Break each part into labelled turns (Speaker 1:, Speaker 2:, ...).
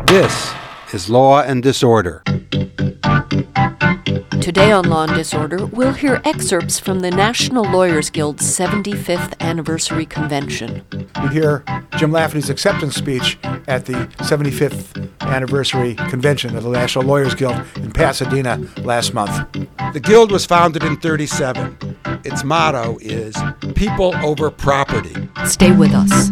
Speaker 1: This is Law and Disorder.
Speaker 2: Today on Law and Disorder, we'll hear excerpts from the National Lawyers Guild's 75th Anniversary Convention.
Speaker 3: You'd hear Jim Lafferty's acceptance speech at the 75th Anniversary Convention of the National Lawyers Guild in Pasadena last month.
Speaker 1: The Guild was founded in 1937. Its motto is People Over Property.
Speaker 2: Stay with us.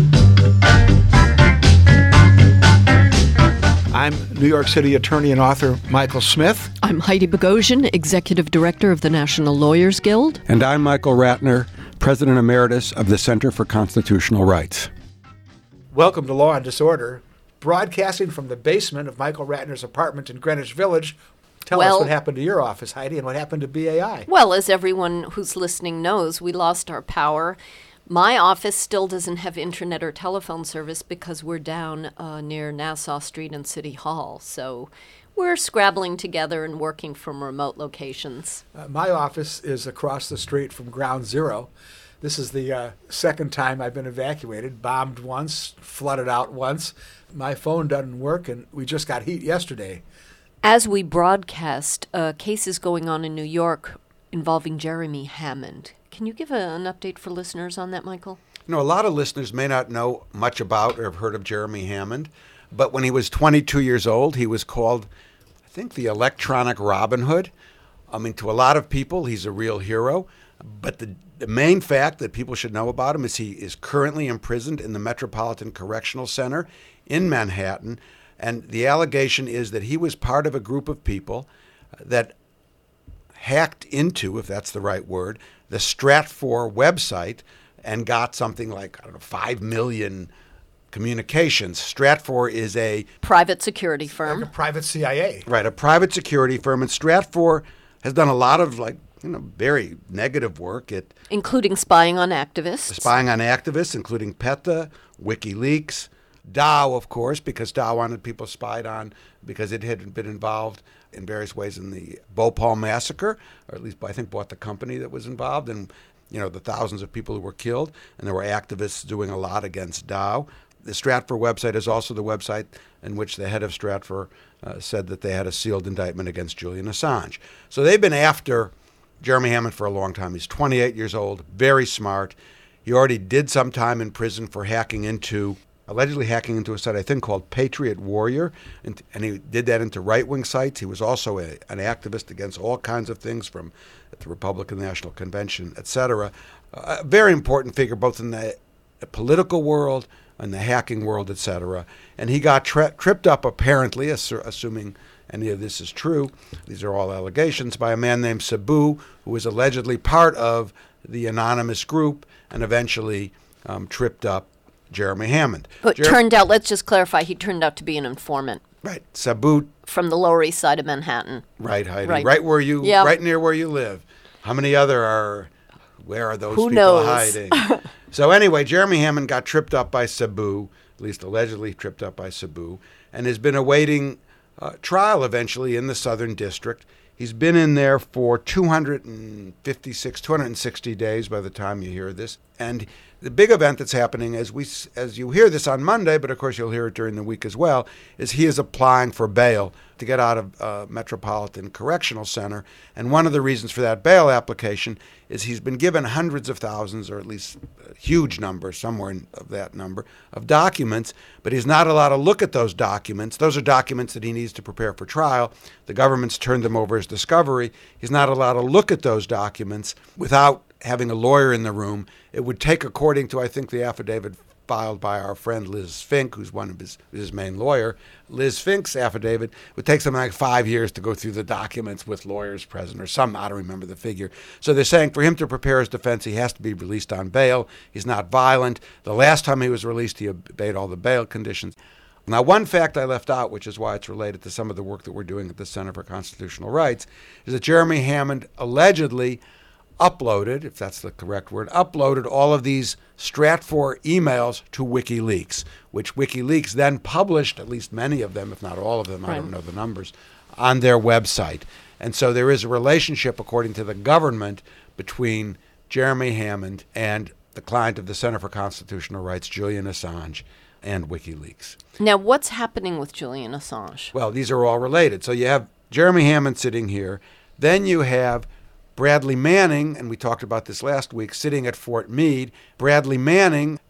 Speaker 3: I'm New York City attorney and author Michael Smith.
Speaker 2: I'm Heidi Bogosian, Executive Director of the National Lawyers Guild.
Speaker 1: And I'm Michael Ratner, President Emeritus of the Center for Constitutional Rights.
Speaker 3: Welcome to Law and Disorder, broadcasting from the basement of Michael Ratner's apartment in Greenwich Village. Tell us what happened to your office, Heidi, and what happened to BAI.
Speaker 2: Well, as everyone who's listening knows, we lost our power. My office still doesn't have internet or telephone service because we're down near Nassau Street and City Hall. So we're scrabbling together and working from remote locations.
Speaker 3: My office is across the street from Ground Zero. This is the second time I've been evacuated, bombed once, flooded out once. My phone doesn't work, and we just got heat yesterday.
Speaker 2: As we broadcast, a case is going on in New York involving Jeremy Hammond. Can you give an update for listeners on that, Michael?
Speaker 1: You know, a lot of listeners may not know much about or have heard of Jeremy Hammond, but when he was 22 years old, he was called, I think, the electronic Robin Hood. I mean, to a lot of people, he's a real hero. But the main fact that people should know about him is he is currently imprisoned in the Metropolitan Correctional Center in Manhattan. And the allegation is that he was part of a group of people that hacked into, if that's the right word, the Stratfor website and got something like, 5 million communications. Stratfor is a
Speaker 2: private security firm.
Speaker 3: Like a private CIA.
Speaker 1: Right, a private security firm. And Stratfor has done a lot of, very negative work.
Speaker 2: Including spying on activists.
Speaker 1: Spying on activists, including PETA, WikiLeaks, Dow, of course, because Dow wanted people spied on because it had been involved in various ways in the Bhopal massacre, or at least I think bought the company that was involved, and the thousands of people who were killed, and there were activists doing a lot against Dow. The Stratfor website is also the website in which the head of Stratfor said that they had a sealed indictment against Julian Assange. So they've been after Jeremy Hammond for a long time. He's 28 years old, very smart. He already did some time in prison for allegedly hacking into a site, I think, called Patriot Warrior, and he did that into right-wing sites. He was also an activist against all kinds of things, from the Republican National Convention, etc. A very important figure both in the political world and the hacking world, etc. And he got tripped up, apparently, assuming any of this is true, these are all allegations, by a man named Sabu, who was allegedly part of the anonymous group and eventually tripped up Jeremy Hammond.
Speaker 2: But turned out, let's just clarify, he turned out to be an informant.
Speaker 1: Right. Sabu.
Speaker 2: From the Lower East Side of Manhattan.
Speaker 1: Right, Heidi. Right where you, right near where you live. How many where are those
Speaker 2: Who
Speaker 1: people
Speaker 2: knows?
Speaker 1: hiding? So anyway, Jeremy Hammond got tripped up by Sabu, at least allegedly tripped up by Sabu, and has been awaiting trial eventually in the Southern District. He's been in there for 260 days by the time you hear this. And the big event that's happening as you hear this on Monday, but of course you'll hear it during the week as well, is he is applying for bail to get out of Metropolitan Correctional Center. And one of the reasons for that bail application is he's been given hundreds of thousands, or at least a huge number, somewhere of that number, of documents, but he's not allowed to look at those documents. Those are documents that he needs to prepare for trial. The government's turned them over as discovery. He's not allowed to look at those documents without having a lawyer in the room. It would take, according to, I think, the affidavit filed by our friend Liz Fink, who's one of his main lawyer, Liz Fink's affidavit would take something like 5 years to go through the documents with lawyers present, or some, I don't remember the figure. So they're saying for him to prepare his defense, he has to be released on bail. He's not violent. The last time he was released, he obeyed all the bail conditions. Now, one fact I left out, which is why it's related to some of the work that we're doing at the Center for Constitutional Rights, is that Jeremy Hammond allegedly uploaded, if that's the correct word, uploaded all of these Stratfor emails to WikiLeaks, which WikiLeaks then published, at least many of them, if not all of them, I don't know the numbers, on their website. And so there is a relationship, according to the government, between Jeremy Hammond and the client of the Center for Constitutional Rights, Julian Assange. and WikiLeaks.
Speaker 2: Now, what's happening with Julian Assange?
Speaker 1: Well, these are all related. So you have Jeremy Hammond sitting here. Then you have Bradley Manning, and we talked about this last week, sitting at Fort Meade. Bradley Manning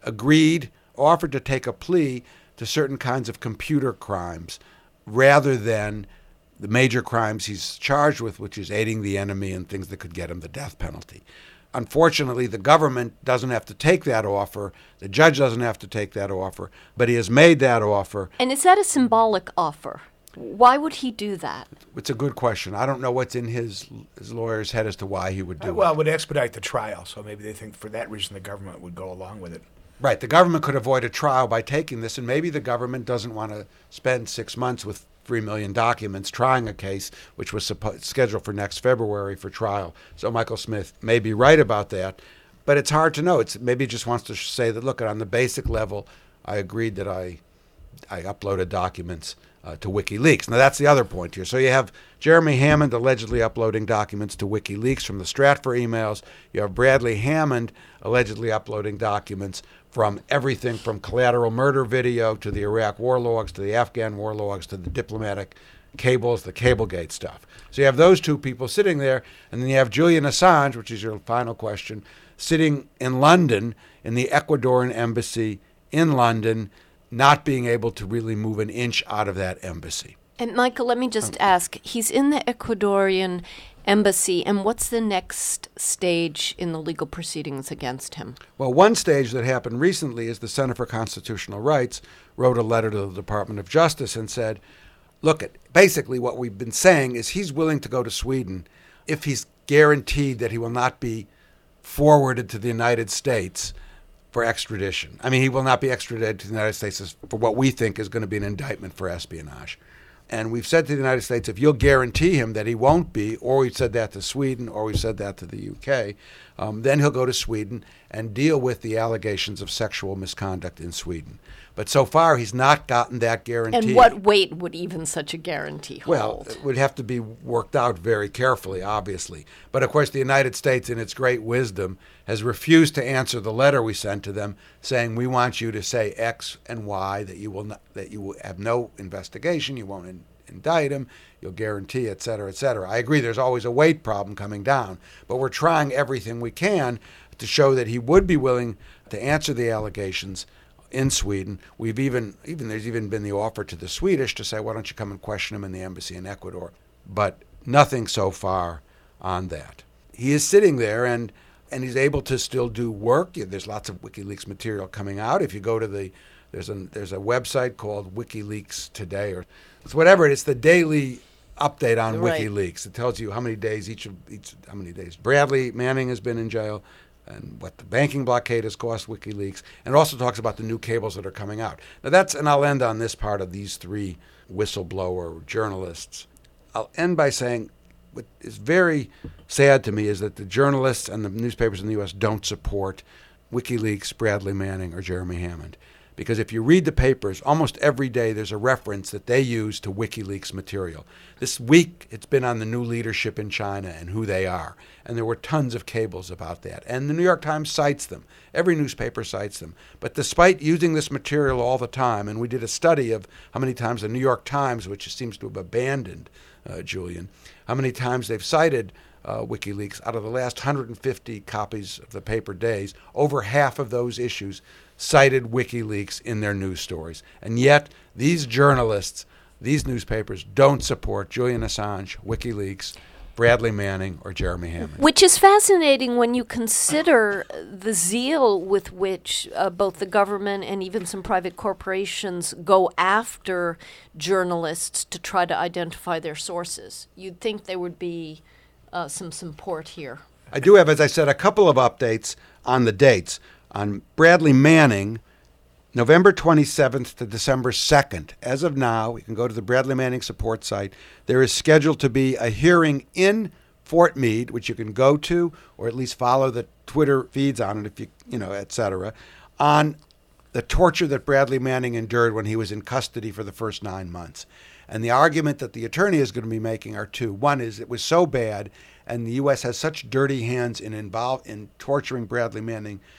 Speaker 1: offered to take a plea to certain kinds of computer crimes rather than the major crimes he's charged with, which is aiding the enemy and things that could get him the death penalty. Unfortunately, the government doesn't have to take that offer. The judge doesn't have to take that offer, but he has made that offer.
Speaker 2: And is that a symbolic offer? Why would he do that?
Speaker 1: It's a good question. I don't know what's in his lawyer's head as to why he would do it.
Speaker 3: Well, it would expedite the trial, so maybe they think for that reason the government would go along with it.
Speaker 1: Right. The government could avoid a trial by taking this, and maybe the government doesn't want to spend 6 months with 3 million documents trying a case which was scheduled for next February for trial. So Michael Smith may be right about that, but it's hard to know. Maybe he just wants to say that, look, on the basic level, I agreed that I uploaded documents to WikiLeaks. Now, that's the other point here. So you have Jeremy Hammond allegedly uploading documents to WikiLeaks from the Stratfor emails. You have Bradley Hammond allegedly uploading documents from everything from collateral murder video to the Iraq war logs to the Afghan war logs to the diplomatic cables, the Cablegate stuff. So you have those two people sitting there, and then you have Julian Assange, which is your final question, sitting in London in the Ecuadorian embassy in London, not being able to really move an inch out of that embassy.
Speaker 2: And Michael, let me just ask, he's in the Ecuadorian embassy, and what's the next stage in the legal proceedings against him?
Speaker 1: Well, one stage that happened recently is the Center for Constitutional Rights wrote a letter to the Department of Justice and said, look, basically what we've been saying is he's willing to go to Sweden if he's guaranteed that he will not be forwarded to the United States for extradition. I mean, he will not be extradited to the United States for what we think is going to be an indictment for espionage. And we've said to the United States, if you'll guarantee him that he won't be, or we've said that to Sweden, or we've said that to the UK, then he'll go to Sweden and deal with the allegations of sexual misconduct in Sweden. But so far, he's not gotten that guarantee.
Speaker 2: And what weight would even such a guarantee hold?
Speaker 1: Well, it would have to be worked out very carefully, obviously. But of course, the United States, in its great wisdom, has refused to answer the letter we sent to them, saying we want you to say X and Y, that you will have no investigation, you won't indict him, you'll guarantee, et cetera, et cetera. I agree. There's always a weight problem coming down, but we're trying everything we can to show that he would be willing to answer the allegations in Sweden. There's even been the offer to the Swedish to say, why don't you come and question him in the embassy in Ecuador? But nothing so far on that. He is sitting there and he's able to still do work. There's lots of WikiLeaks material coming out. If you go to there's a website called WikiLeaks Today, or it's whatever it is, the daily update on
Speaker 2: Right.
Speaker 1: WikiLeaks. It tells you how many days how many days Bradley Manning has been in jail, and what the banking blockade has cost WikiLeaks, and it also talks about the new cables that are coming out. Now and I'll end on this part of these three whistleblower journalists. I'll end by saying what is very sad to me is that the journalists and the newspapers in the U.S. don't support WikiLeaks, Bradley Manning, or Jeremy Hammond. Because if you read the papers, almost every day there's a reference that they use to WikiLeaks material. This week, it's been on the new leadership in China and who they are. And there were tons of cables about that. And the New York Times cites them. Every newspaper cites them. But despite using this material all the time, and we did a study of how many times the New York Times, which seems to have abandoned Julian, how many times they've cited WikiLeaks. Out of the last 150 copies of the paper days, over half of those issues cited WikiLeaks in their news stories. And yet, these journalists, these newspapers, don't support Julian Assange, WikiLeaks, Bradley Manning, or Jeremy Hammond.
Speaker 2: Which is fascinating when you consider the zeal with which both the government and even some private corporations go after journalists to try to identify their sources. You'd think there would be some support here.
Speaker 1: I do have, as I said, a couple of updates on the dates. On Bradley Manning, November 27th to December 2nd. As of now, you can go to the Bradley Manning support site. There is scheduled to be a hearing in Fort Meade, which you can go to, or at least follow the Twitter feeds on it, if et cetera, on the torture that Bradley Manning endured when he was in custody for the first 9 months. And the argument that the attorney is going to be making are two. One is it was so bad, and the U.S. has such dirty hands in torturing Bradley Manning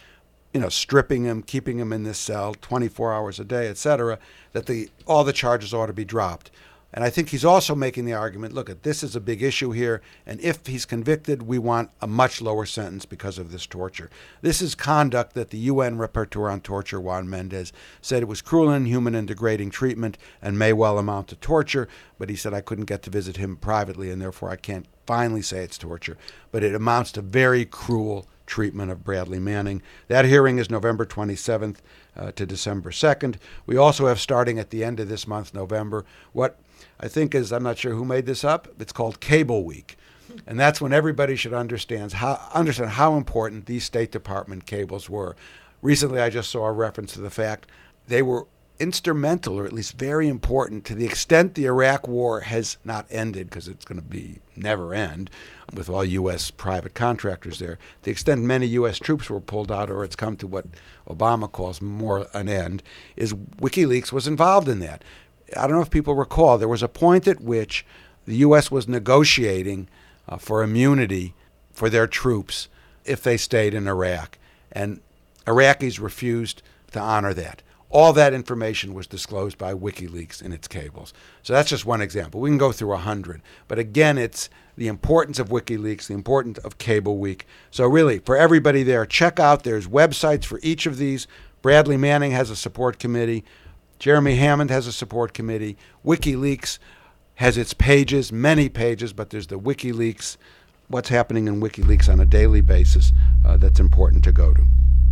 Speaker 1: stripping him, keeping him in this cell 24 hours a day, etc., that all the charges ought to be dropped. And I think he's also making the argument, look, this is a big issue here, and if he's convicted, we want a much lower sentence because of this torture. This is conduct that the UN Rapporteur on Torture, Juan Mendez, said it was cruel, inhuman, and degrading treatment and may well amount to torture, but he said I couldn't get to visit him privately, and therefore I can't finally say it's torture. But it amounts to very cruel treatment of Bradley Manning. That hearing is November 27th to December 2nd. We also have, starting at the end of this month, November, what I think is, I'm not sure who made this up, it's called Cable Week. And that's when everybody should understand how important these State Department cables were. Recently, I just saw a reference to the fact they were instrumental, or at least very important, to the extent the Iraq war has not ended, because it's going to never end, with all U.S. private contractors there. The extent many U.S. troops were pulled out, or it's come to what Obama calls more an end, is WikiLeaks was involved in that. I don't know if people recall, there was a point at which the U.S. was negotiating for immunity for their troops if they stayed in Iraq, and Iraqis refused to honor that. All that information was disclosed by WikiLeaks in its cables. So that's just one example. We can go through 100. But again, it's the importance of WikiLeaks, the importance of Cable Week. So really, for everybody there, check out, there's websites for each of these. Bradley Manning has a support committee. Jeremy Hammond has a support committee. WikiLeaks has its pages, many pages, but there's the WikiLeaks, what's happening in WikiLeaks on a daily basis that's important to go to.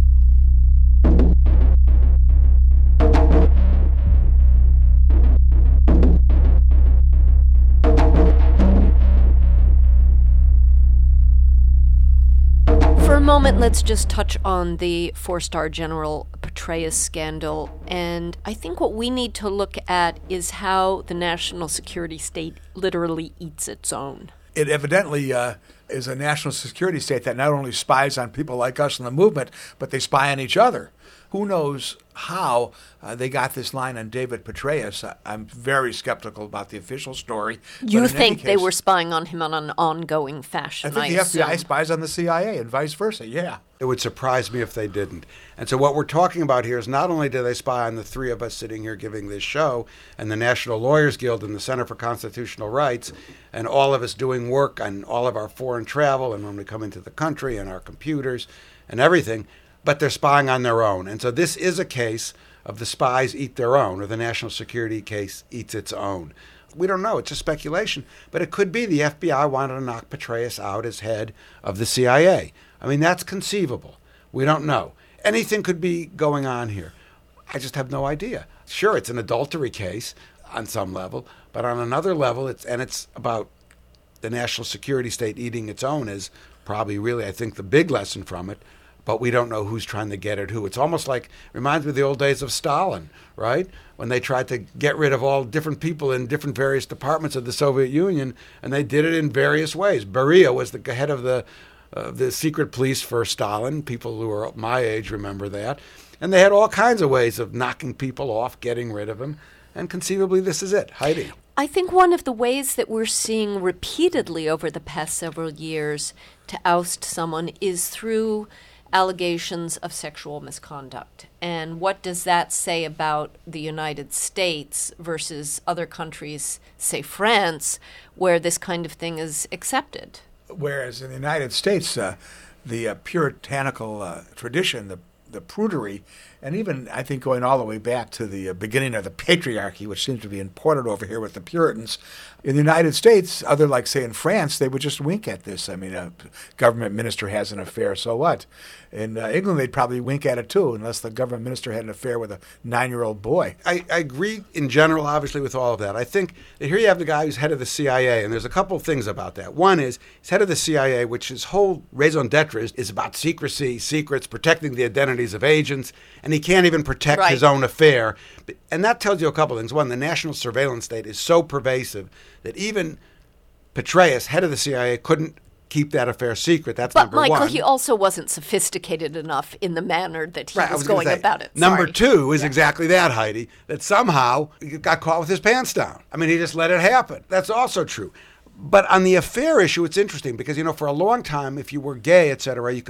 Speaker 2: For a moment, let's just touch on the four-star General Petraeus scandal. And I think what we need to look at is how the national security state literally eats its own.
Speaker 3: It evidently is a national security state that not only spies on people like us in the movement, but they spy on each other. Who knows how they got this line on David Petraeus? I'm very skeptical about the official story.
Speaker 2: You think they were spying on him on an ongoing fashion?
Speaker 3: I think the FBI spies on the CIA and vice versa, yeah.
Speaker 1: It would surprise me if they didn't. And so what we're talking about here is not only do they spy on the three of us sitting here giving this show, and the National Lawyers Guild and the Center for Constitutional Rights, and all of us doing work on all of our foreign travel and when we come into the country and our computers and everything, but they're spying on their own. And so this is a case of the spies eat their own, or the national security case eats its own. We don't know. It's a speculation. But it could be the FBI wanted to knock Petraeus out as head of the CIA. I mean, that's conceivable. We don't know. Anything could be going on here. I just have no idea. Sure, it's an adultery case on some level, but on another level, it's about the national security state eating its own is probably really, I think, the big lesson from it. But we don't know who's trying to get at who. It's almost like, reminds me of the old days of Stalin, right? When they tried to get rid of all different people in different various departments of the Soviet Union, and they did it in various ways. Beria was the head of the secret police for Stalin. People who are my age remember that. And they had all kinds of ways of knocking people off, getting rid of them. And conceivably, this is it. Heidi.
Speaker 2: I think one of the ways that we're seeing repeatedly over the past several years to oust someone is through allegations of sexual misconduct. And what does that say about the United States versus other countries, say France, where this kind of thing is accepted?
Speaker 3: Whereas in the United States, the puritanical tradition, the prudery, and even, I think, going all the way back to the beginning of the patriarchy, which seems to be imported over here with the Puritans. In the United States, other like, say, in France, they would just wink at this. I mean, a government minister has an affair, so what? In England, they'd probably wink at it, too, unless the government minister had an affair with a 9-year-old boy.
Speaker 1: I agree in general, obviously, with all of that. I think that here you have the guy who's head of the CIA, and there's a couple of things about that. One is, he's head of the CIA, which his whole raison d'etre is about secrecy, secrets, protecting the identities of agents, and he can't even protect his own affair. And that tells you a couple of things. One, the national surveillance state is so pervasive that even Petraeus, head of the CIA, couldn't keep that affair secret. That's number one.
Speaker 2: But, Michael, he also wasn't sophisticated enough in the manner that he was going about it.
Speaker 1: Number two is exactly that, Heidi, that somehow he got caught with his pants down. I mean, he just let it happen. That's also true. But on the affair issue, it's interesting because, for a long time, if you were gay, et cetera, you could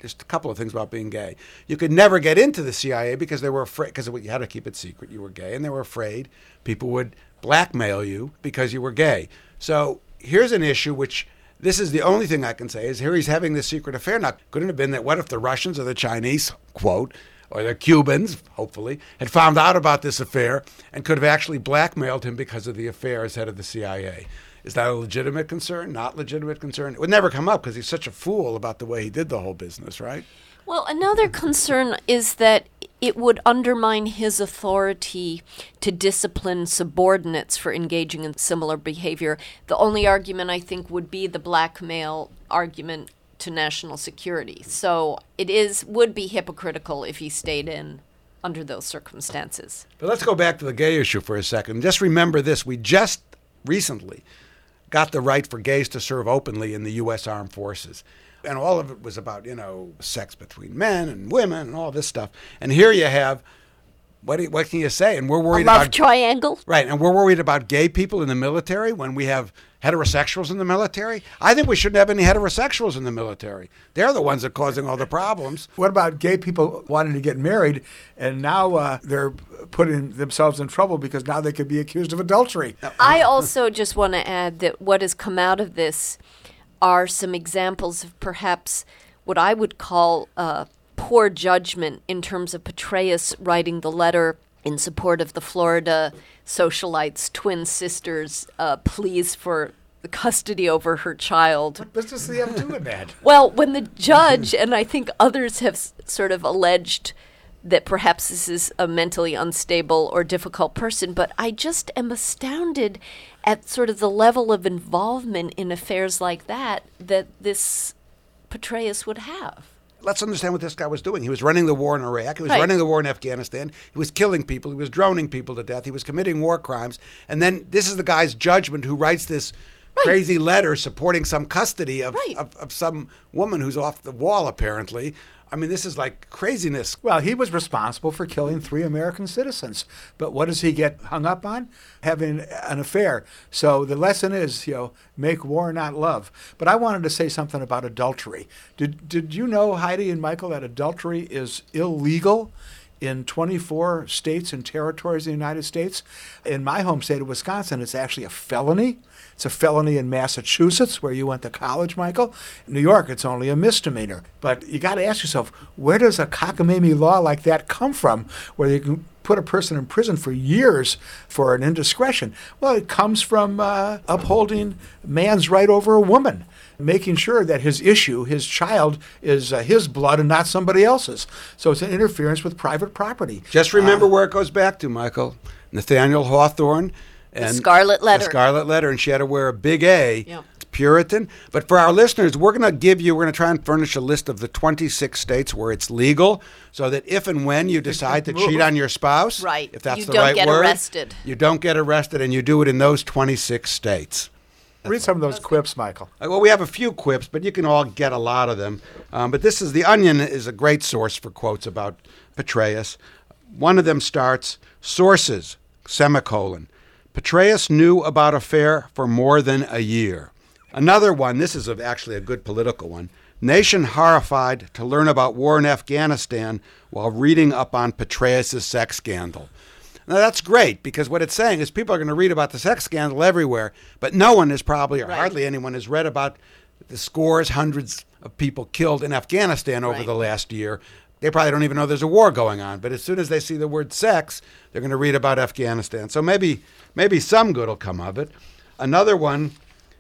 Speaker 1: just a couple of things about being gay. You could never get into the CIA because they were afraid, because you had to keep it secret, you were gay, and they were afraid people would blackmail you because you were gay. So here's an issue which, this is the only thing I can say, is here he's having this secret affair. Now, couldn't it have been that what if the Russians or the Chinese, quote, or the Cubans, hopefully, had found out about this affair and could have actually blackmailed him because of the affair as head of the CIA? Is that a legitimate concern? Not legitimate concern? It would never come up because he's such a fool about the way he did the whole business, right?
Speaker 2: Well, another concern is that it would undermine his authority to discipline subordinates for engaging in similar behavior. The only argument, I think, would be the blackmail argument to national security. So would be hypocritical if he stayed in under those circumstances.
Speaker 1: But let's go back to the gay issue for a second. Just remember this. We just recently got the right for gays to serve openly in the U.S. Armed Forces. And all of it was about, sex between men and women and all this stuff. And here you have, what can you say? And we're worried
Speaker 2: about
Speaker 1: about
Speaker 2: triangle.
Speaker 1: Right, and we're worried about gay people in the military when we have heterosexuals in the military. I think we shouldn't have any heterosexuals in the military. They're the ones that are causing all the problems.
Speaker 3: What about gay people wanting to get married, and now they're putting themselves in trouble because now they could be accused of adultery?
Speaker 2: I also just want to add that what has come out of this are some examples of perhaps what I would call poor judgment in terms of Petraeus writing the letter in support of the Florida socialites' twin sisters' pleas for the custody over her child.
Speaker 3: What business do they have doing that?
Speaker 2: Well, when the judge, and I think others have sort of alleged that perhaps this is a mentally unstable or difficult person, but I just am astounded at sort of the level of involvement in affairs like that this Petraeus would have.
Speaker 1: Let's understand what this guy was doing. He was running the war in Iraq. He was
Speaker 2: Right.
Speaker 1: running the war in Afghanistan. He was killing people. He was droning people to death. He was committing war crimes. And then this is the guy's judgment who writes this crazy letter supporting some custody of some woman who's off the wall, apparently. I mean, this is like craziness.
Speaker 3: Well, he was responsible for killing 3 American citizens. But what does he get hung up on? Having an affair. So the lesson is, make war, not love. But I wanted to say something about adultery. Did you know, Heidi and Michael, that adultery is illegal in 24 states and territories in the United States? In my home state of Wisconsin, it's actually a felony. It's a felony in Massachusetts, where you went to college, Michael. In New York, it's only a misdemeanor. But you got to ask yourself, where does a cockamamie law like that come from, where you can put a person in prison for years for an indiscretion? Well, it comes from upholding man's right over a woman, making sure that his issue, his child, is his blood and not somebody else's. So it's an interference with private property.
Speaker 1: Just remember where it goes back to, Michael. Nathaniel Hawthorne. And
Speaker 2: The Scarlet Letter.
Speaker 1: The Scarlet Letter, and she had to wear a big A.
Speaker 2: Yeah.
Speaker 1: It's Puritan. But for our listeners, we're going to try and furnish a list of the 26 states where it's legal, so that if and when you decide to cheat on your spouse,
Speaker 2: Right.
Speaker 1: if that's
Speaker 2: You
Speaker 1: the
Speaker 2: don't
Speaker 1: right
Speaker 2: get
Speaker 1: word,
Speaker 2: arrested.
Speaker 1: you don't get arrested, and you do it in those 26 states.
Speaker 3: Read some of those quips, Michael.
Speaker 1: Well, we have a few quips, but you can all get a lot of them. But The Onion is a great source for quotes about Petraeus. One of them starts, sources, semicolon. Petraeus knew about affair for more than a year. Another one, this is actually a good political one. Nation horrified to learn about war in Afghanistan while reading up on Petraeus' sex scandal. Now, that's great, because what it's saying is people are going to read about the sex scandal everywhere, but no one is probably, or hardly anyone, has read about the scores, hundreds of people killed in Afghanistan over the last year. They probably don't even know there's a war going on, but as soon as they see the word sex, they're going to read about Afghanistan. So maybe some good will come of it. Another one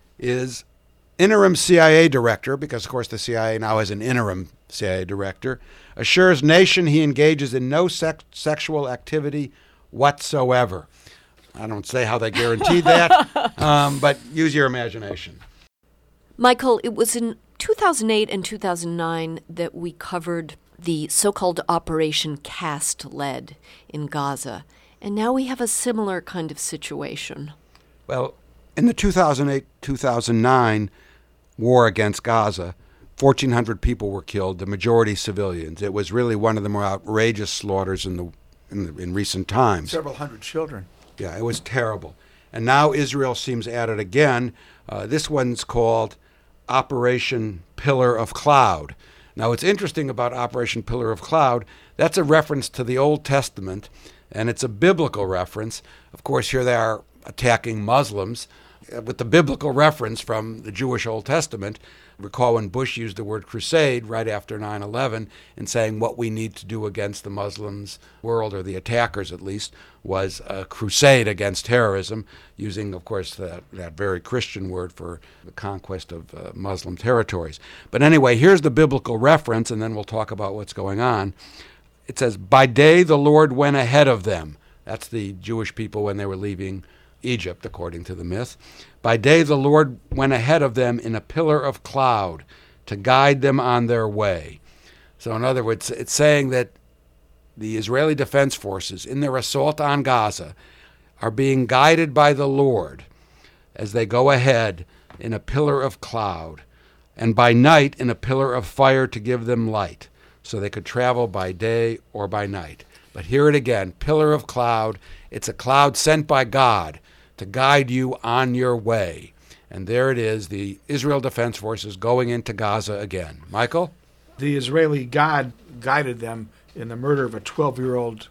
Speaker 1: is interim CIA director, because, of course, the CIA now has an interim CIA director, assures nation he engages in no sexual activity whatsoever. I don't say how they guaranteed that, but use your imagination.
Speaker 2: Michael, it was in 2008 and 2009 that we covered the so-called Operation Cast Lead in Gaza, and now we have a similar kind of situation.
Speaker 1: Well, in the 2008-2009 war against Gaza, 1,400 people were killed, the majority civilians. It was really one of the more outrageous slaughters in recent times.
Speaker 3: Several hundred children.
Speaker 1: Yeah, it was terrible. And now Israel seems at it again. This one's called Operation Pillar of Cloud. Now, what's interesting about Operation Pillar of Cloud, that's a reference to the Old Testament, and it's a biblical reference. Of course, here they are attacking Muslims with the biblical reference from the Jewish Old Testament. Recall when Bush used the word crusade right after 9/11 in saying what we need to do against the Muslims world, or the attackers at least, was a crusade against terrorism, using, of course, that very Christian word for the conquest of Muslim territories. But anyway, here's the biblical reference, and then we'll talk about what's going on. It says, "By day the Lord went ahead of them." That's the Jewish people when they were leaving Egypt, according to the myth. "By day the Lord went ahead of them in a pillar of cloud to guide them on their way." So in other words, it's saying that the Israeli Defense Forces, in their assault on Gaza, are being guided by the Lord as they go ahead in a pillar of cloud, and by night in a pillar of fire to give them light, so they could travel by day or by night. But hear it again, pillar of cloud. It's a cloud sent by God to guide you on your way. And there it is, the Israel Defense Forces going into Gaza again. Michael?
Speaker 3: The Israeli God guided them in the murder of a 12-year-old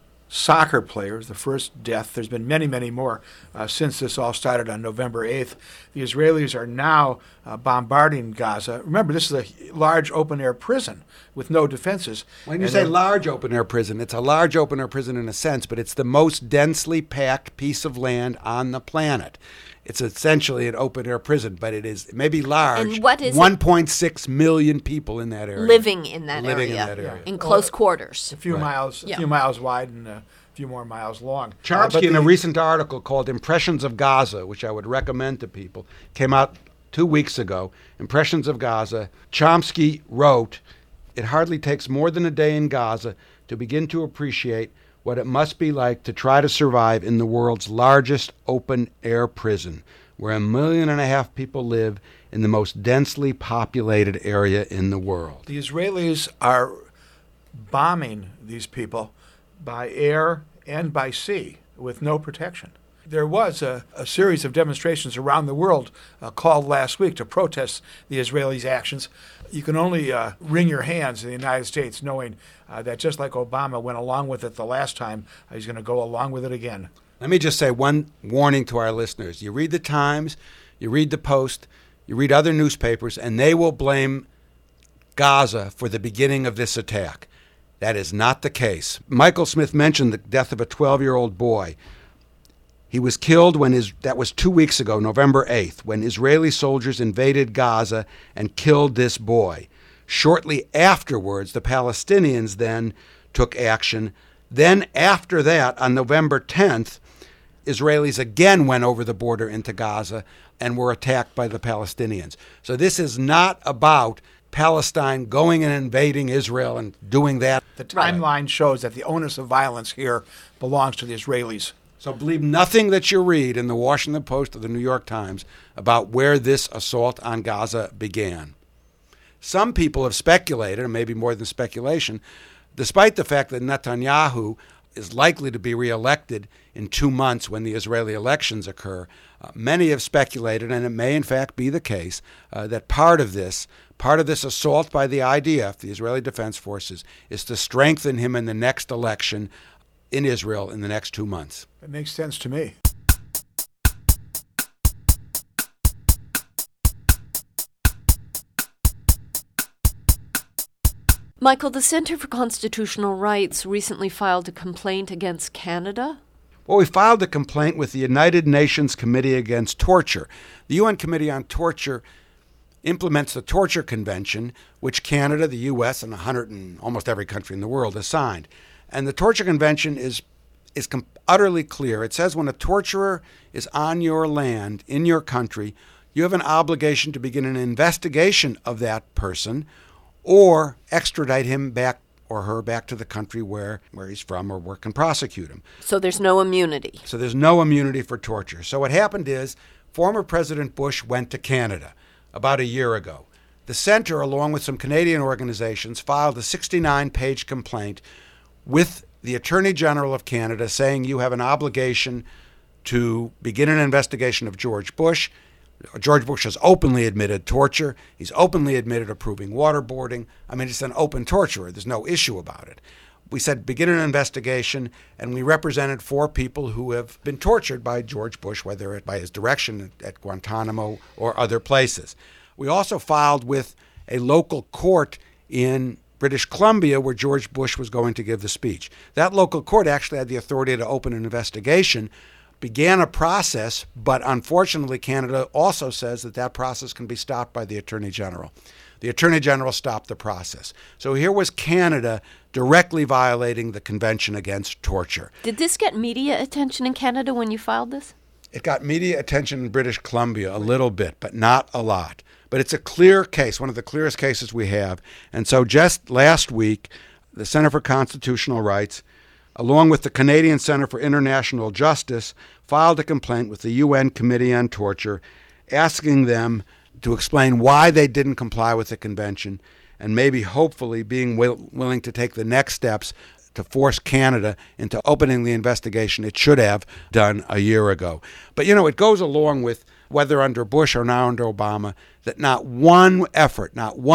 Speaker 3: soccer player. It was the first death. There's been many, many more since this all started on November 8th. The Israelis are now bombarding Gaza. Remember, this is a large open-air prison with no defenses.
Speaker 1: When you say large open-air prison, it's a large open-air prison in a sense, but it's the most densely packed piece of land on the planet. It's essentially an open-air prison, but it may be large.
Speaker 2: And what is
Speaker 1: 1.6 million people in that area.
Speaker 2: Living in that area. In close quarters.
Speaker 3: A few miles wide and a few more miles long.
Speaker 1: Chomsky, in a recent article called Impressions of Gaza, which I would recommend to people, came out 2 weeks ago, Impressions of Gaza. Chomsky wrote, "It hardly takes more than a day in Gaza to begin to appreciate what it must be like to try to survive in the world's largest open-air prison, where 1.5 million people live in the most densely populated area in the world."
Speaker 3: The Israelis are bombing these people by air and by sea with no protection. There was a series of demonstrations around the world called last week to protest the Israelis' actions. You can only wring your hands in the United States knowing that just like Obama went along with it the last time, he's going to go along with it again.
Speaker 1: Let me just say one warning to our listeners. You read the Times, you read the Post, you read other newspapers, and they will blame Gaza for the beginning of this attack. That is not the case. Michael Smith mentioned the death of a 12-year-old boy. He was killed that was 2 weeks ago, November 8th, when Israeli soldiers invaded Gaza and killed this boy. Shortly afterwards, the Palestinians then took action. Then after that, on November 10th, Israelis again went over the border into Gaza and were attacked by the Palestinians. So this is not about Palestine going and invading Israel and doing that.
Speaker 3: The timeline shows that the onus of violence here belongs to the Israelis.
Speaker 1: So believe nothing that you read in the Washington Post or the New York Times about where this assault on Gaza began. Some people have speculated, and maybe more than speculation, despite the fact that Netanyahu is likely to be reelected in 2 months when the Israeli elections occur, many have speculated, and it may in fact be the case, that part of this assault by the IDF, the Israeli Defense Forces, is to strengthen him in the next election in Israel in the next 2 months.
Speaker 3: That makes sense to me.
Speaker 2: Michael, the Center for Constitutional Rights recently filed a complaint against Canada.
Speaker 1: Well, we filed a complaint with the United Nations Committee Against Torture. The UN Committee on Torture implements the Torture Convention, which Canada, the U.S., and almost every country in the world has signed. And the Torture Convention is utterly clear. It says when a torturer is on your land, in your country, you have an obligation to begin an investigation of that person or extradite him back or her back to the country where he's from or where can prosecute him.
Speaker 2: So there's no immunity.
Speaker 1: So there's no immunity for torture. So what happened is former President Bush went to Canada about a year ago. The center, along with some Canadian organizations, filed a 69-page complaint with the Attorney General of Canada saying you have an obligation to begin an investigation of George Bush. George Bush has openly admitted torture. He's openly admitted approving waterboarding. I mean, he's an open torturer. There's no issue about it. We said begin an investigation, and we represented 4 people who have been tortured by George Bush, whether by his direction at Guantanamo or other places. We also filed with a local court in British Columbia where George Bush was going to give the speech. That local court actually had the authority to open an investigation, began a process, but unfortunately Canada also says that process can be stopped by the Attorney General. The Attorney General stopped the process. So here was Canada directly violating the Convention Against Torture.
Speaker 2: Did this get media attention in Canada when you filed this?
Speaker 1: It got media attention in British Columbia a little bit, but not a lot. But it's a clear case, one of the clearest cases we have. And so just last week, the Center for Constitutional Rights, along with the Canadian Center for International Justice, filed a complaint with the UN Committee on Torture, asking them to explain why they didn't comply with the convention and maybe hopefully being willing to take the next steps to force Canada into opening the investigation it should have done a year ago. But, it goes along with whether under Bush or now under Obama, that not one effort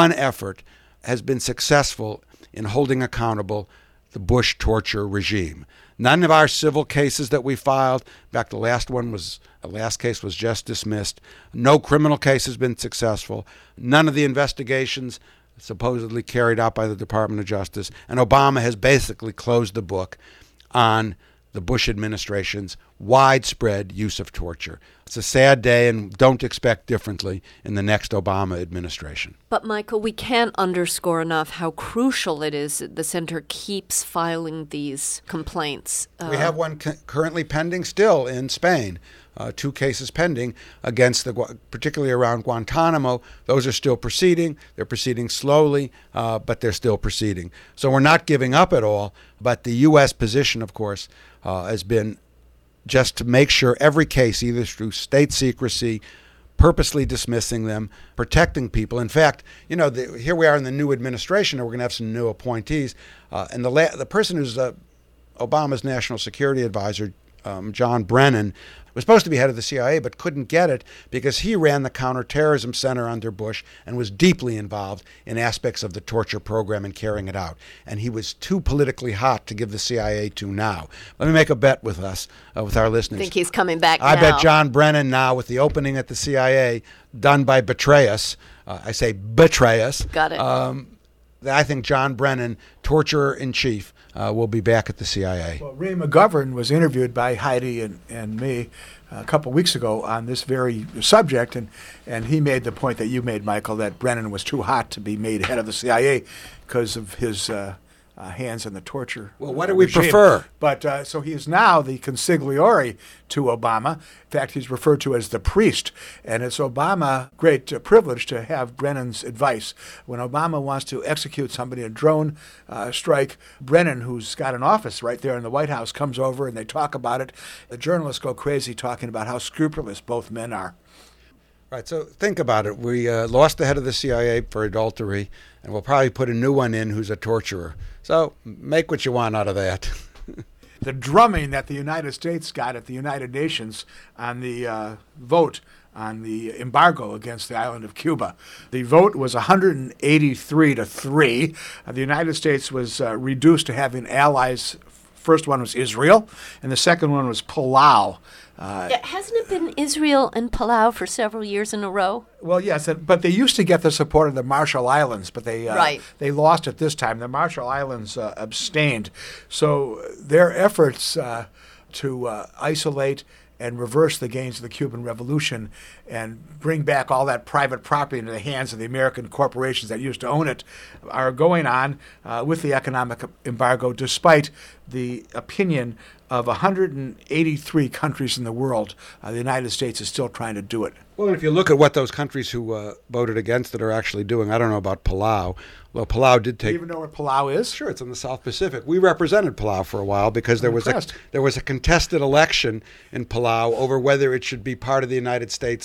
Speaker 1: has been successful in holding accountable the Bush torture regime. None of our civil cases that we filed, in fact, the last case was just dismissed. No criminal case has been successful. None of the investigations supposedly carried out by the Department of Justice. And Obama has basically closed the book on the Bush administration's widespread use of torture. It's a sad day, and don't expect differently in the next Obama administration.
Speaker 2: But, Michael, we can't underscore enough how crucial it is that the center keeps filing these complaints.
Speaker 1: We have one currently pending still in Spain. 2 cases pending against particularly around Guantanamo. Those are still proceeding. They're proceeding slowly, but they're still proceeding. So we're not giving up at all. But the U.S. position, of course, has been just to make sure every case, either through state secrecy, purposely dismissing them, protecting people. In fact, here we are in the new administration, and we're going to have some new appointees. And the person who's Obama's national security advisor, John Brennan, was supposed to be head of the CIA but couldn't get it because he ran the counterterrorism center under Bush and was deeply involved in aspects of the torture program and carrying it out. And he was too politically hot to give the CIA to now. Let me make a bet with us, with our listeners.
Speaker 2: I think he's coming back now.
Speaker 1: I bet John Brennan now, with the opening at the CIA done by Betrayus, I say Betrayus.
Speaker 2: Got it.
Speaker 1: I think John Brennan, torturer-in-chief, will be back at the CIA.
Speaker 3: Well, Ray McGovern was interviewed by Heidi and me a couple weeks ago on this very subject, and he made the point that you made, Michael, that Brennan was too hot to be made head of the CIA because of his hands in the torture.
Speaker 1: Well, what do we prefer?
Speaker 3: But so he is now the consigliere to Obama. In fact, he's referred to as the priest, and it's Obama great privilege to have Brennan's advice. When Obama wants to execute somebody, a drone strike, Brennan, who's got an office right there in the White House, comes over and they talk about it. The journalists go crazy talking about how scrupulous both men are.
Speaker 1: Right, so think about it. We lost the head of the CIA for adultery, and we'll probably put a new one in who's a torturer. So make what you want out of that.
Speaker 3: The drumming that the United States got at the United Nations on the vote on the embargo against the island of Cuba. The vote was 183-3. The United States was reduced to having allies. First one was Israel, and the second one was Palau.
Speaker 2: Hasn't it been Israel and Palau for several years in a row?
Speaker 3: Well, yes, but they used to get the support of the Marshall Islands, but they lost it this time. The Marshall Islands abstained. So their efforts to isolate and reverse the gains of the Cuban Revolution and bring back all that private property into the hands of the American corporations that used to own it are going on with the economic embargo, despite the opinion of 183 countries in the world. The United States is still trying to do it.
Speaker 1: Well, if you look at what those countries who voted against it are actually doing, I don't know about Palau. Well, Palau did take...
Speaker 3: Do you even know where Palau is?
Speaker 1: Sure, it's in the South Pacific. We represented Palau for a while because there was a contested election in Palau over whether it should be part of the United States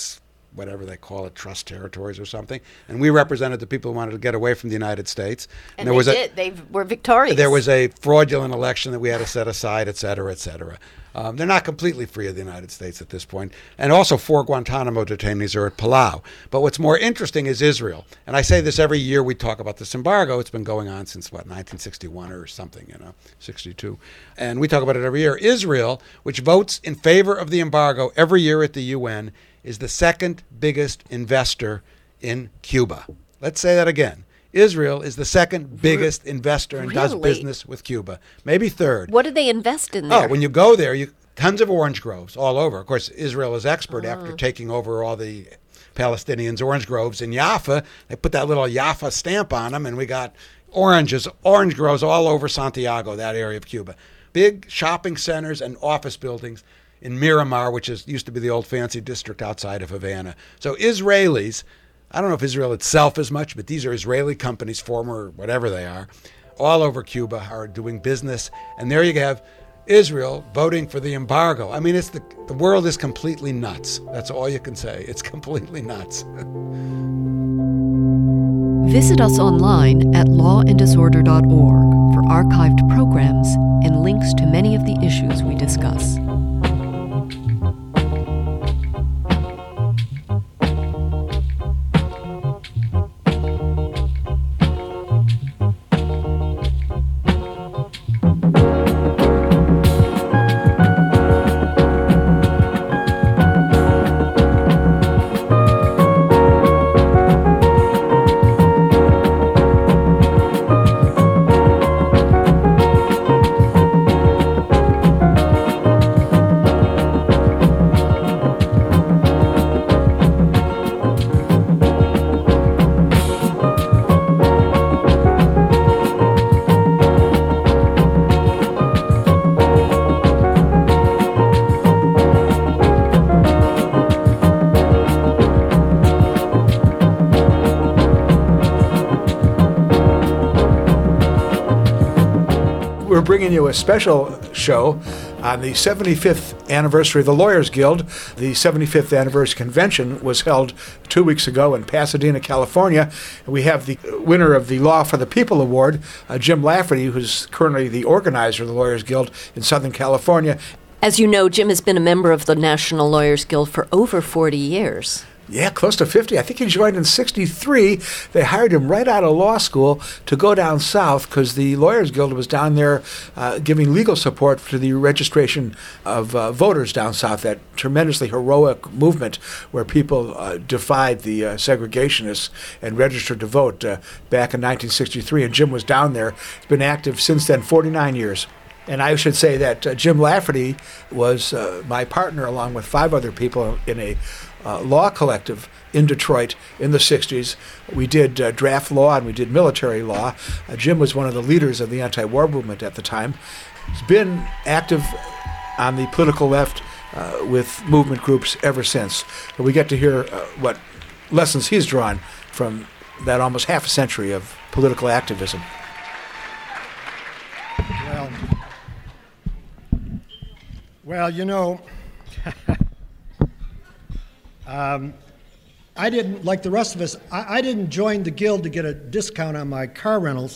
Speaker 1: whatever they call it, trust territories or something. And we represented the people who wanted to get away from the United States.
Speaker 2: And they did. They were victorious.
Speaker 1: There was a fraudulent election that we had to set aside, et cetera, et cetera. They're not completely free of the United States at this point. And also 4 Guantanamo detainees are at Palau. But what's more interesting is Israel. And I say this every year we talk about this embargo. It's been going on since, 1961 or something, 62. And we talk about it every year. Israel, which votes in favor of the embargo every year at the UN, is the second biggest investor in Cuba. Let's say that again. Israel is the second biggest investor and does business with Cuba, maybe third.
Speaker 2: What do they invest in there?
Speaker 1: Oh, when you go there, tons of orange groves all over. Of course, Israel is expert after taking over all the Palestinians' orange groves in Jaffa. They put that little Jaffa stamp on them, and we got orange groves all over Santiago, that area of Cuba. Big shopping centers and office buildings in Miramar, which used to be the old fancy district outside of Havana. So Israelis, I don't know if Israel itself is much, but these are Israeli companies, former whatever they are, all over Cuba are doing business. And there you have Israel voting for the embargo. I mean, the world is completely nuts. That's all you can say. It's completely nuts.
Speaker 2: Visit us online at lawanddisorder.org for archived programs and links to many of the issues we discuss.
Speaker 3: We're bringing you a special show on the 75th anniversary of the Lawyers Guild. The 75th anniversary convention was held 2 weeks ago in Pasadena, California. We have the winner of the Law for the People Award, Jim Lafferty, who's currently the organizer of the Lawyers Guild in Southern California.
Speaker 2: As you know, Jim has been a member of the National Lawyers Guild for over 40 years.
Speaker 3: Yeah, close to 50. I think he joined in 63. They hired him right out of law school to go down south because the Lawyers Guild was down there giving legal support to the registration of voters down south, that tremendously heroic movement where people defied the segregationists and registered to vote back in 1963. And Jim was down there. He's been active since then, 49 years. And I should say that Jim Lafferty was my partner along with 5 other people in a law collective in Detroit in the 60s. We did draft law and we did military law. Jim was one of the leaders of the anti-war movement at the time. He's been active on the political left with movement groups ever since. But we get to hear what lessons he's drawn from that almost half a century of political activism.
Speaker 4: Well, you know, I didn't, like the rest of us, I didn't join the Guild to get a discount on my car rentals.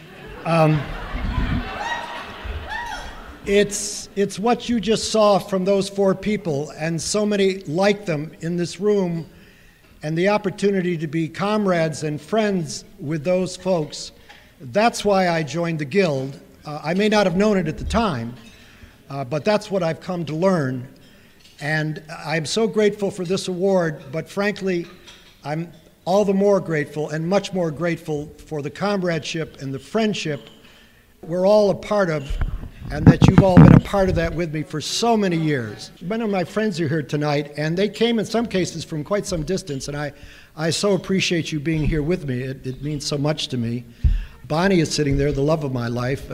Speaker 4: It's what you just saw from those 4 people and so many like them in this room, and the opportunity to be comrades and friends with those folks. That's why I joined the Guild. I may not have known it at the time, but that's what I've come to learn. And I'm so grateful for this award, but frankly, I'm all the more grateful and much more grateful for the comradeship and the friendship we're all a part of, and that you've all been a part of that with me for so many years. Many of my friends are here tonight, and they came in some cases from quite some distance, and I so appreciate you being here with me. It means so much to me. Bonnie is sitting there, the love of my life.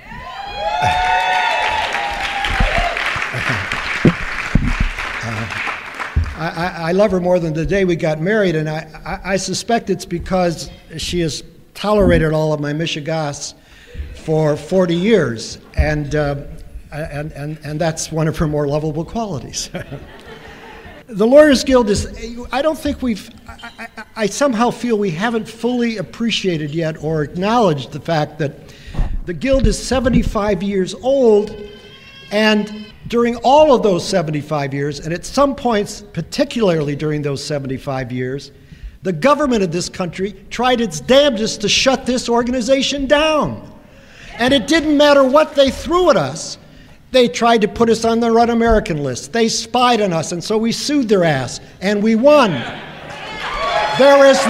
Speaker 4: I love her more than the day we got married, and I suspect it's because she has tolerated all of my mishigas for 40 years, and that's one of her more lovable qualities. The Lawyers Guild is, I don't think I somehow feel we haven't fully appreciated yet or acknowledged the fact that the Guild is 75 years old, and during all of those 75 years, and at some points, particularly during those 75 years, the government of this country tried its damnedest to shut this organization down. And it didn't matter what they threw at us. They tried to put us on the Un-American list. They spied on us, and so we sued their ass, and we won. There is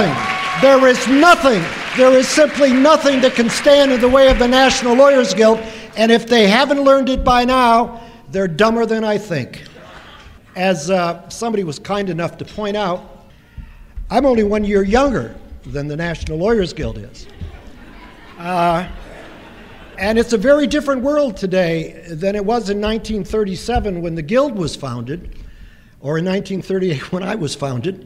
Speaker 4: simply nothing that can stand in the way of the National Lawyers Guild, and if they haven't learned it by now, they're dumber than I think. As somebody was kind enough to point out, I'm only 1 year younger than the National Lawyers Guild is. And it's a very different world today than it was in 1937 when the Guild was founded, or in 1938 when I was founded.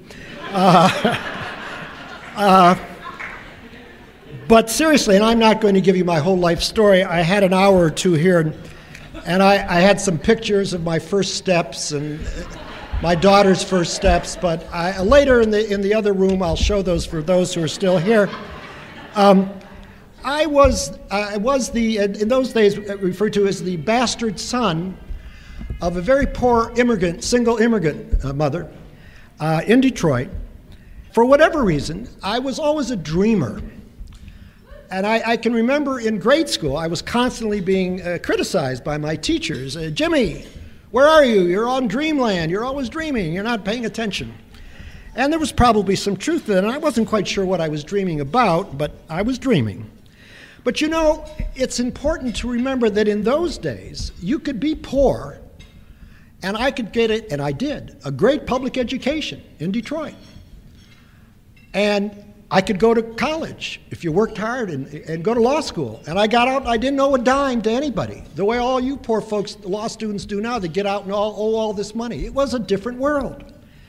Speaker 4: But seriously, and I'm not going to give you my whole life story, I had an hour or two here, and I had some pictures of my first steps and my daughter's first steps, but later in the other room, I'll show those for those who are still here. I was in those days referred to as the bastard son of a very poor immigrant, single immigrant mother in Detroit. For whatever reason, I was always a dreamer. And I can remember in grade school, I was constantly being criticized by my teachers. Jimmy, where are you? You're on dreamland. You're always dreaming. You're not paying attention. And there was probably some truth to that, and I wasn't quite sure what I was dreaming about, but I was dreaming. But you know, it's important to remember that in those days, you could be poor, and I could get it, and I did, a great public education in Detroit. And I could go to college if you worked hard and go to law school. And I got out and I didn't owe a dime to anybody, the way all you poor folks, law students do now, they get out and owe all this money. It was a different world.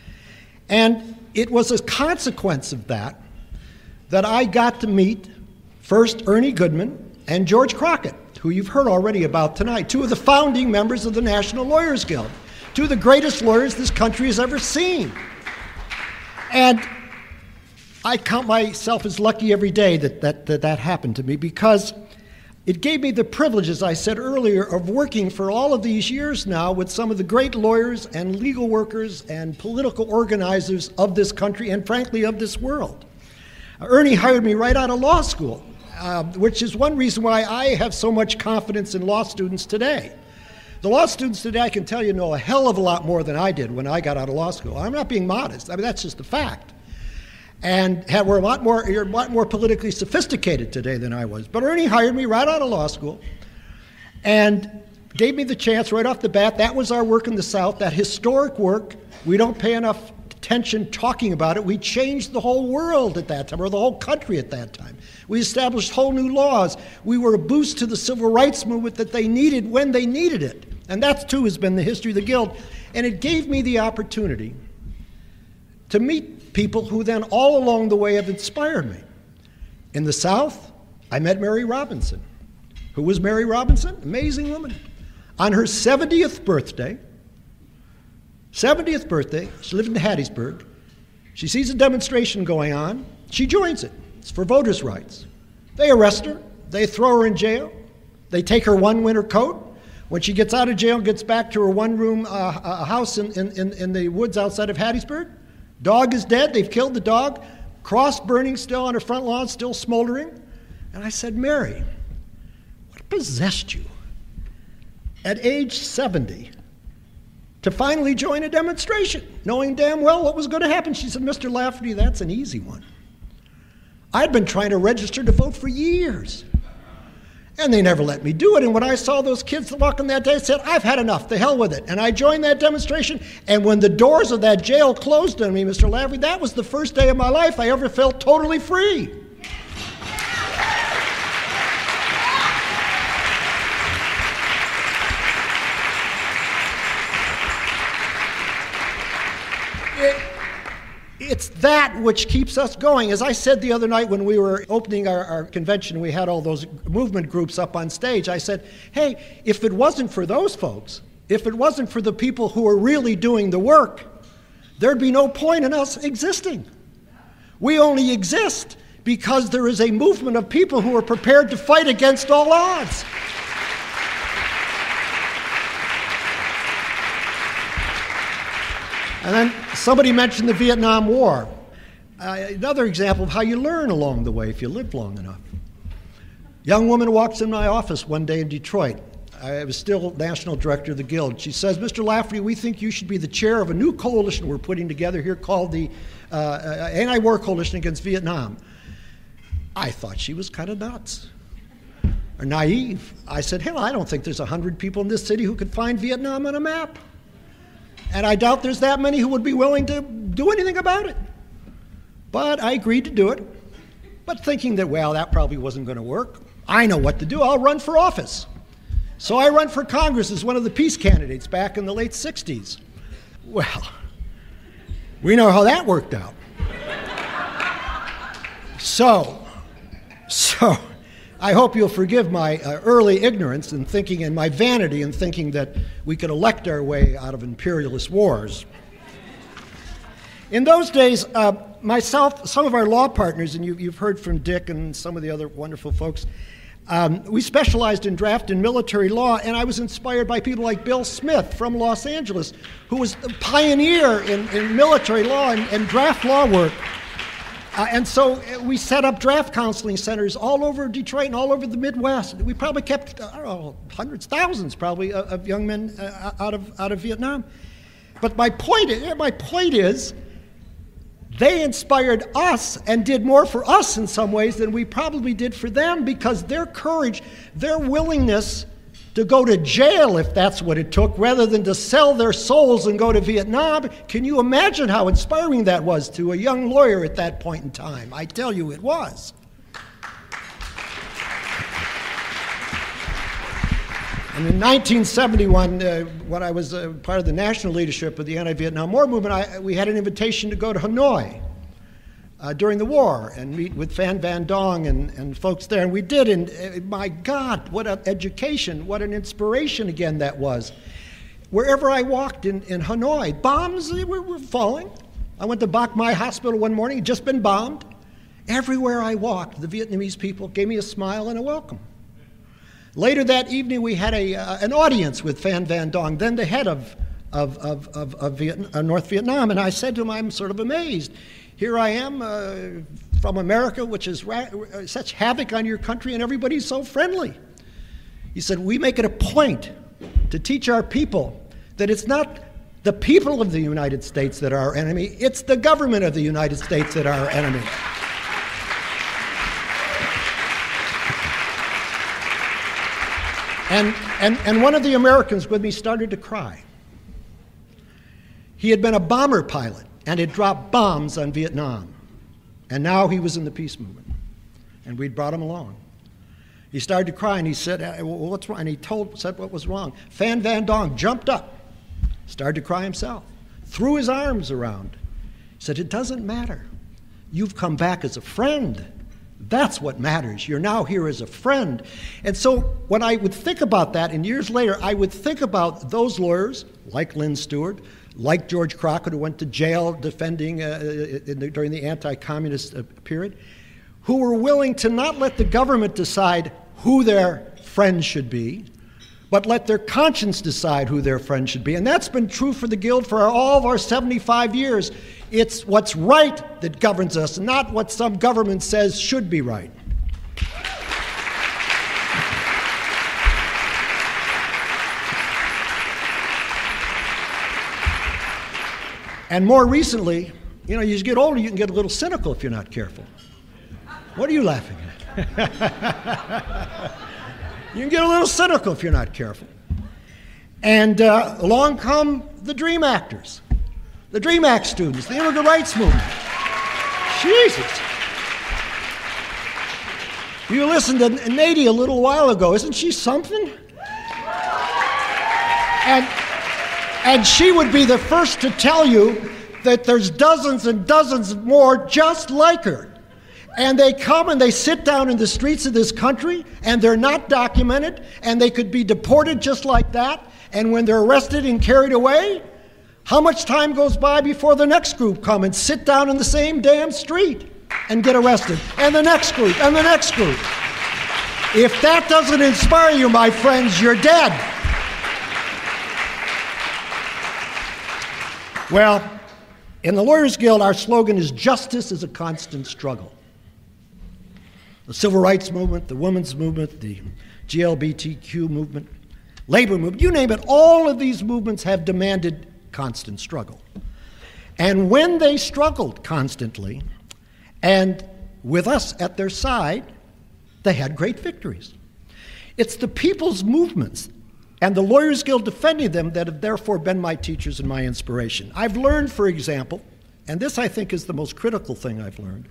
Speaker 4: And it was a consequence of that I got to meet first Ernie Goodman and George Crockett, who you've heard already about tonight, two of the founding members of the National Lawyers Guild, two of the greatest lawyers this country has ever seen. And I count myself as lucky every day that happened to me, because it gave me the privilege, as I said earlier, of working for all of these years now with some of the great lawyers and legal workers and political organizers of this country and, frankly, of this world. Ernie hired me right out of law school, which is one reason why I have so much confidence in law students today. The law students today, I can tell you, know a hell of a lot more than I did when I got out of law school. I'm not being modest. I mean, that's just a fact. And we're a lot more politically sophisticated today than I was. But Ernie hired me right out of law school and gave me the chance right off the bat. That was our work in the South, that historic work. We don't pay enough attention talking about it. We changed the whole world at that time, or the whole country at that time. We established whole new laws. We were a boost to the civil rights movement that they needed when they needed it. And that, too, has been the history of the Guild. And it gave me the opportunity to meet people who then all along the way have inspired me. In the South, I met Mary Robinson. Who was Mary Robinson? Amazing woman. On her 70th birthday, she lived in Hattiesburg. She sees a demonstration going on. She joins it. It's for voters' rights. They arrest her. They throw her in jail. They take her one winter coat. When she gets out of jail, gets back to her one-room house in the woods outside of Hattiesburg, dog is dead. They've killed the dog. Cross burning still on her front lawn, still smoldering. And I said, Mary, what possessed you at age 70 to finally join a demonstration, knowing damn well what was going to happen? She said, Mr. Lafferty, that's an easy one. I'd been trying to register to vote for years, and they never let me do it. And when I saw those kids walking that day, I said, I've had enough, the hell with it. And I joined that demonstration, and when the doors of that jail closed on me, Mr. Lafferty, that was the first day of my life I ever felt totally free. It's that which keeps us going. As I said the other night when we were opening our convention, we had all those movement groups up on stage. I said, hey, if it wasn't for those folks, if it wasn't for the people who are really doing the work, there'd be no point in us existing. We only exist because there is a movement of people who are prepared to fight against all odds. And then somebody mentioned the Vietnam War. Another example of how you learn along the way if you live long enough. Young woman walks in my office one day in Detroit. I was still national director of the Guild. She says, "Mr. Lafferty, we think you should be the chair of a new coalition we're putting together here called the Anti-War Coalition Against Vietnam." I thought she was kind of nuts or naive. I said, "Hell, I don't think there's 100 people in this city who could find Vietnam on a map. And I doubt there's that many who would be willing to do anything about it." But I agreed to do it, but thinking that, well, that probably wasn't going to work. I know what to do. I'll run for office. So I run for Congress as one of the peace candidates back in the late 60s. Well, we know how that worked out. So I hope you'll forgive my early ignorance in thinking and my vanity in thinking that we could elect our way out of imperialist wars. In those days, myself, some of our law partners, and you've heard from Dick and some of the other wonderful folks, we specialized in draft and military law, and I was inspired by people like Bill Smith from Los Angeles, who was a pioneer in military law and draft law work. And so we set up draft counseling centers all over Detroit and all over the Midwest. We probably kept, I don't know, hundreds, thousands probably of young men out of Vietnam. But my point is, they inspired us and did more for us in some ways than we probably did for them, because their courage, their willingness to go to jail if that's what it took, rather than to sell their souls and go to Vietnam. Can you imagine how inspiring that was to a young lawyer at that point in time? I tell you it was. And in 1971, when I was part of the national leadership of the anti-Vietnam War movement, we had an invitation to go to Hanoi during the war and meet with Phan Van Dong and folks there. And we did, and my God, what an education, what an inspiration again that was. Wherever I walked in Hanoi, bombs were falling. I went to Bach Mai Hospital one morning, just been bombed. Everywhere I walked, the Vietnamese people gave me a smile and a welcome. Later that evening, we had an audience with Phan Van Dong, then the head of North Vietnam, and I said to him, I'm sort of amazed. Here I am from America, which is such havoc on your country, and everybody's so friendly. He said, we make it a point to teach our people that it's not the people of the United States that are our enemy, it's the government of the United States that are our enemy. And one of the Americans with me started to cry. He had been a bomber pilot and had dropped bombs on Vietnam. And now he was in the peace movement. And we'd brought him along. He started to cry and he said, well, what's wrong? And he said what was wrong. Phan Van Dong jumped up, started to cry himself, threw his arms around. He said, it doesn't matter. You've come back as a friend. That's what matters. You're now here as a friend. And so when I would think about that, and years later, I would think about those lawyers, like Lynn Stewart, like George Crockett, who went to jail defending during the anti-communist period, who were willing to not let the government decide who their friends should be, but let their conscience decide who their friends should be. And that's been true for the Guild for all of our 75 years. It's what's right that governs us, not what some government says should be right. And more recently, you know, as you get older, you can get a little cynical if you're not careful. What are you laughing at? You can get a little cynical if you're not careful. And along come the DREAM actors, the DREAM Act students, the immigrant rights movement. Jesus. You listened to Nady a little while ago. Isn't she something? And she would be the first to tell you that there's dozens and dozens more just like her. And they come and they sit down in the streets of this country, and they're not documented, and they could be deported just like that. And when they're arrested and carried away, how much time goes by before the next group come and sit down in the same damn street and get arrested? And the next group, and the next group. If that doesn't inspire you, my friends, you're dead. Well, in the Lawyers Guild, our slogan is justice is a constant struggle. The civil rights movement, the women's movement, the GLBTQ movement, labor movement, you name it, all of these movements have demanded constant struggle. And when they struggled constantly, and with us at their side, they had great victories. It's the people's movements and the Lawyers Guild defending them that have therefore been my teachers and my inspiration. I've learned, for example, and this I think is the most critical thing I've learned,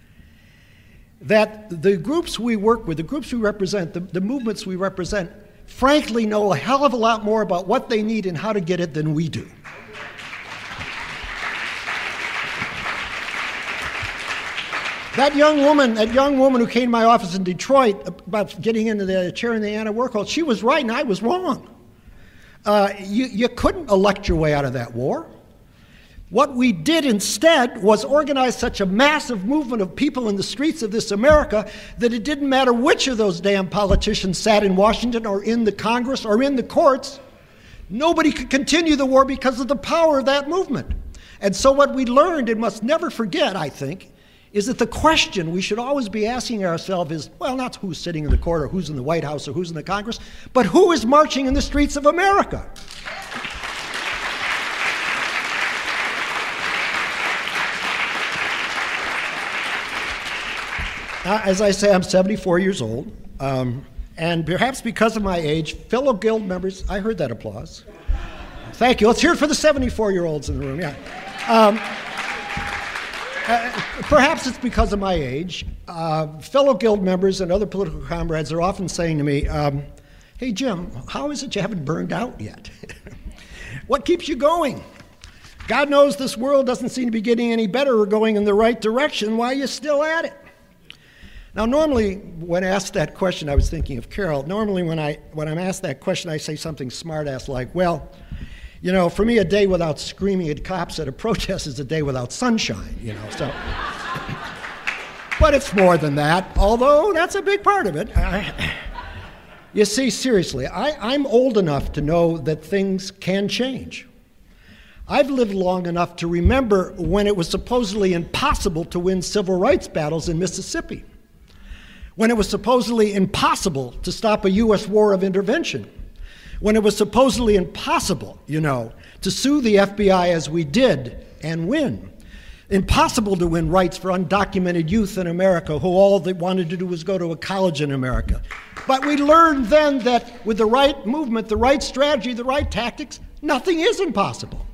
Speaker 4: that the groups we work with, the groups we represent, the movements we represent, frankly know a hell of a lot more about what they need and how to get it than we do. That young woman who came to my office in Detroit about getting into the chair in the Anna Warhol, she was right and I was wrong. You couldn't elect your way out of that war. What we did instead was organize such a massive movement of people in the streets of this America that it didn't matter which of those damn politicians sat in Washington or in the Congress or in the courts. Nobody could continue the war because of the power of that movement. And so what we learned and must never forget, I think, is that the question we should always be asking ourselves is, well, not who's sitting in the court or who's in the White House or who's in the Congress, but who is marching in the streets of America? As I say, I'm 74 years old, and perhaps because of my age, fellow Guild members, I heard that applause. Thank you. Let's hear it for the 74-year-olds in the room, yeah. Perhaps it's because of my age. Fellow Guild members and other political comrades are often saying to me, hey, Jim, how is it you haven't burned out yet? What keeps you going? God knows this world doesn't seem to be getting any better or going in the right direction. Why are you still at it? Now, normally, when asked that question, I was thinking of Carol. Normally, when I'm asked that question, I say something smart-ass like, well, you know, for me, a day without screaming at cops at a protest is a day without sunshine, you know, so. But it's more than that, although that's a big part of it. You see, seriously, I'm old enough to know that things can change. I've lived long enough to remember when it was supposedly impossible to win civil rights battles in Mississippi, when it was supposedly impossible to stop a U.S. war of intervention, when it was supposedly impossible, you know, to sue the FBI as we did and win. Impossible to win rights for undocumented youth in America who all they wanted to do was go to a college in America. But we learned then that with the right movement, the right strategy, the right tactics, nothing is impossible.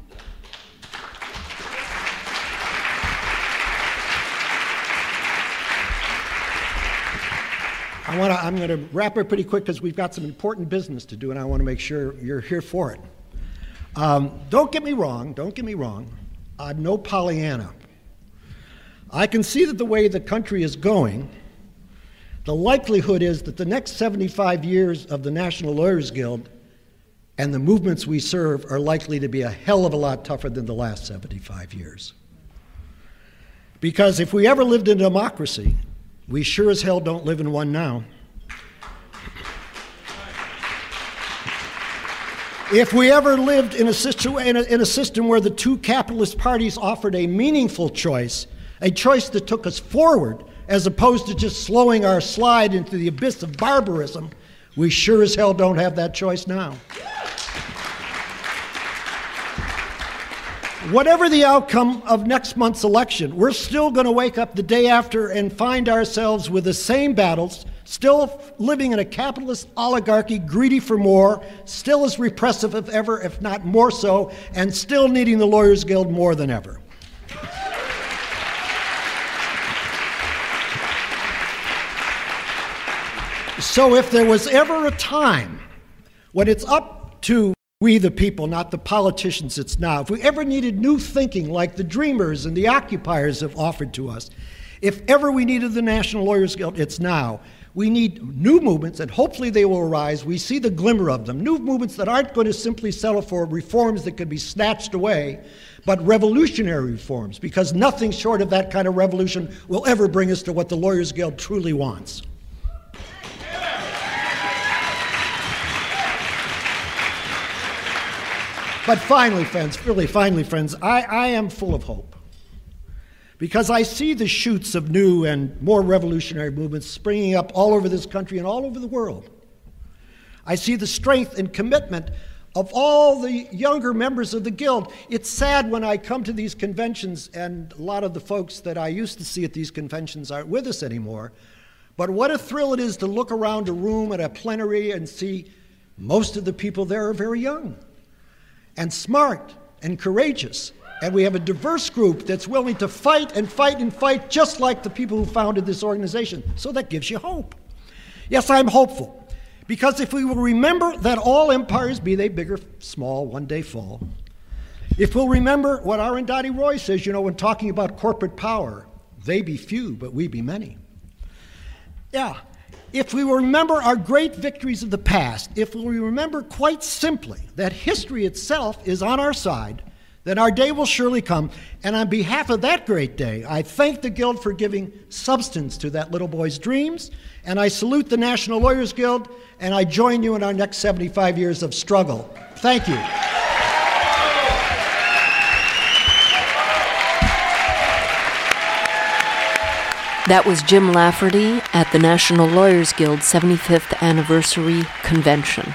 Speaker 4: I'm going to wrap it pretty quick because we've got some important business to do, and I want to make sure you're here for it. Don't get me wrong. No Pollyanna. I can see that the way the country is going, the likelihood is that the next 75 years of the National Lawyers Guild and the movements we serve are likely to be a hell of a lot tougher than the last 75 years. Because if we ever lived in a democracy, we sure as hell don't live in one now. If we ever lived in a system where the two capitalist parties offered a meaningful choice, a choice that took us forward, as opposed to just slowing our slide into the abyss of barbarism, we sure as hell don't have that choice now. Whatever the outcome of next month's election, we're still going to wake up the day after and find ourselves with the same battles, still living in a capitalist oligarchy, greedy for more, still as repressive as ever, if not more so, and still needing the Lawyers Guild more than ever. So if there was ever a time when it's up to we the people, not the politicians, it's now. If we ever needed new thinking like the Dreamers and the Occupiers have offered to us, If ever we needed the National Lawyers Guild, it's now. We need new movements, and hopefully they will arise. We see the glimmer of them. New movements that aren't going to simply settle for reforms that could be snatched away, but revolutionary reforms, because nothing short of that kind of revolution will ever bring us to what the Lawyers Guild truly wants. But finally, friends, really finally, friends, I am full of hope. Because I see the shoots of new and more revolutionary movements springing up all over this country and all over the world. I see the strength and commitment of all the younger members of the Guild. It's sad when I come to these conventions and a lot of the folks that I used to see at these conventions aren't with us anymore. But what a thrill it is to look around a room at a plenary and see most of the people there are very young and smart and courageous. And we have a diverse group that's willing to fight and fight and fight, just like the people who founded this organization. So that gives you hope. Yes, I'm hopeful. Because if we will remember that all empires, be they big or small, one day fall. If we'll remember what Arundhati Roy says, when talking about corporate power, they be few, but we be many. Yeah. If we will remember our great victories of the past, if we remember quite simply that history itself is on our side, then our day will surely come. And on behalf of that great day, I thank the Guild for giving substance to that little boy's dreams, and I salute the National Lawyers Guild, and I join you in our next 75 years of struggle. Thank you.
Speaker 2: That was Jim Lafferty at the National Lawyers Guild 75th Anniversary Convention.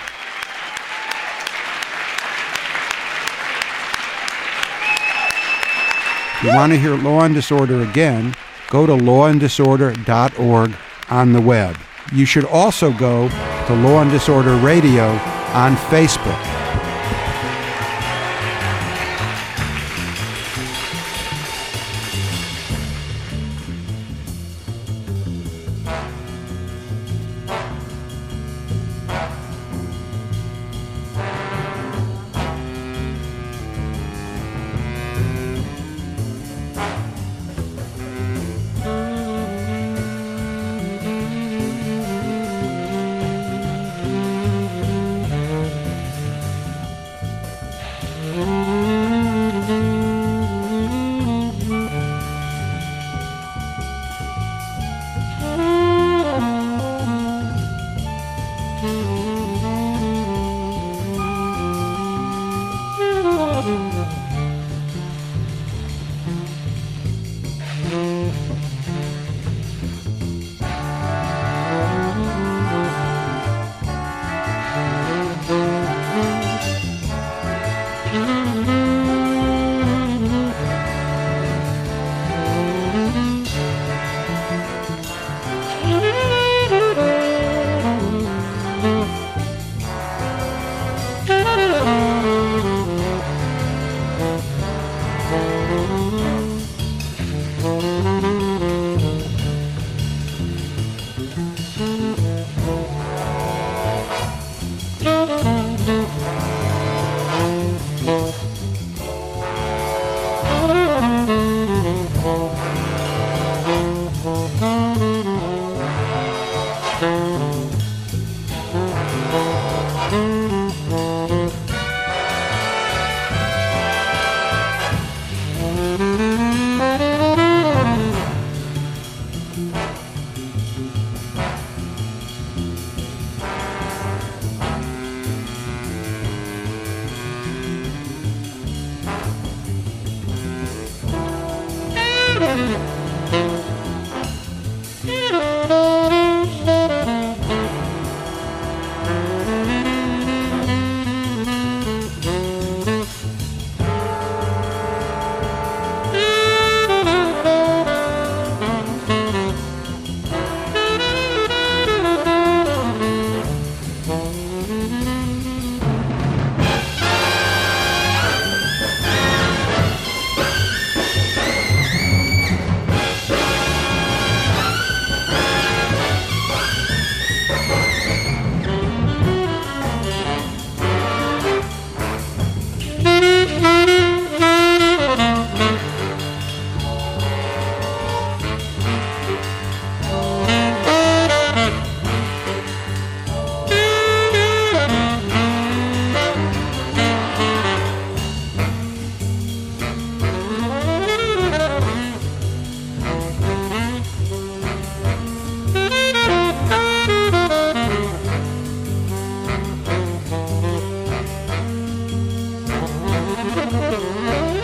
Speaker 1: If you want to hear Law and Disorder again, go to lawanddisorder.org on the web. You should also go to Law and Disorder Radio on Facebook.
Speaker 2: Bye.